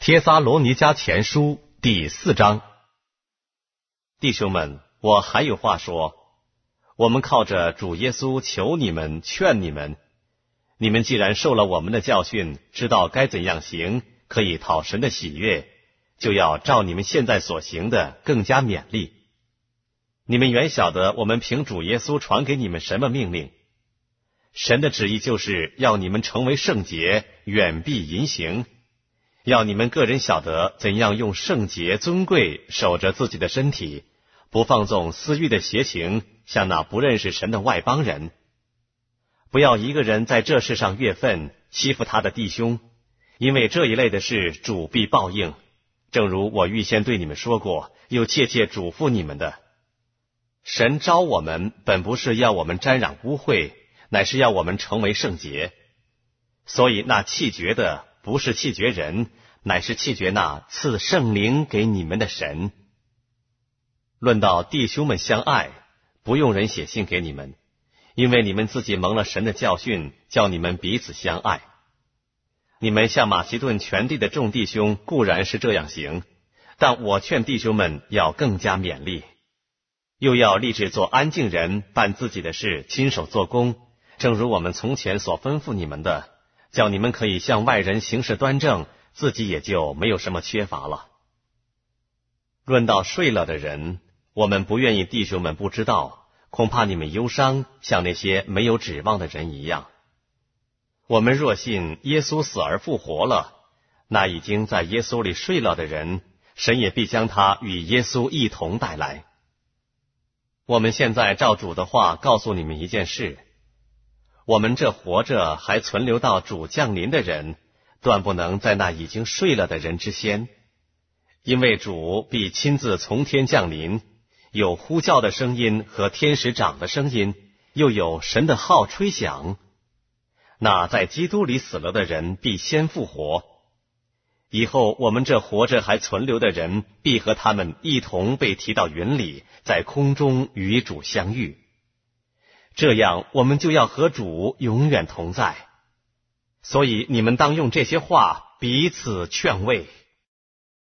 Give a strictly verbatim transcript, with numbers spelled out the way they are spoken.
帖撒罗尼迦前书第四章。弟兄们，我还有话说，我们靠着主耶稣求你们，劝你们，你们既然受了我们的教训，知道该怎样行，可以讨神的喜悦，就要照你们现在所行的更加勉励。你们原晓得我们凭主耶稣传给你们什么命令，神的旨意就是要你们成为圣洁，远避淫行，要你们个人晓得怎样用圣洁尊贵守着自己的身体，不放纵私欲的邪情，像那不认识神的外邦人。不要一个人在这世上越分，欺负他的弟兄，因为这一类的事主必报应，正如我预先对你们说过，又切切嘱咐你们的。神召我们本不是要我们沾染污秽，乃是要我们成为圣洁。所以那弃绝的不是弃绝人，乃是弃绝那赐圣灵给你们的神。论到弟兄们相爱，不用人写信给你们，因为你们自己蒙了神的教训，叫你们彼此相爱。你们向马其顿全地的众弟兄固然是这样行，但我劝弟兄们要更加勉励，又要立志做安静人，办自己的事，亲手做工，正如我们从前所吩咐你们的，叫你们可以向外人行事端正，自己也就没有什么缺乏了。论到睡了的人，我们不愿意弟兄们不知道，恐怕你们忧伤，像那些没有指望的人一样。我们若信耶稣死而复活了，那已经在耶稣里睡了的人，神也必将他与耶稣一同带来。我们现在照主的话告诉你们一件事，我们这活着还存留到主降临的人，断不能在那已经睡了的人之先，因为主必亲自从天降临，有呼叫的声音和天使长的声音，又有神的号吹响。那在基督里死了的人必先复活，以后我们这活着还存留的人，必和他们一同被提到云里，在空中与主相遇。这样我们就要和主永远同在。所以你们当用这些话彼此劝慰。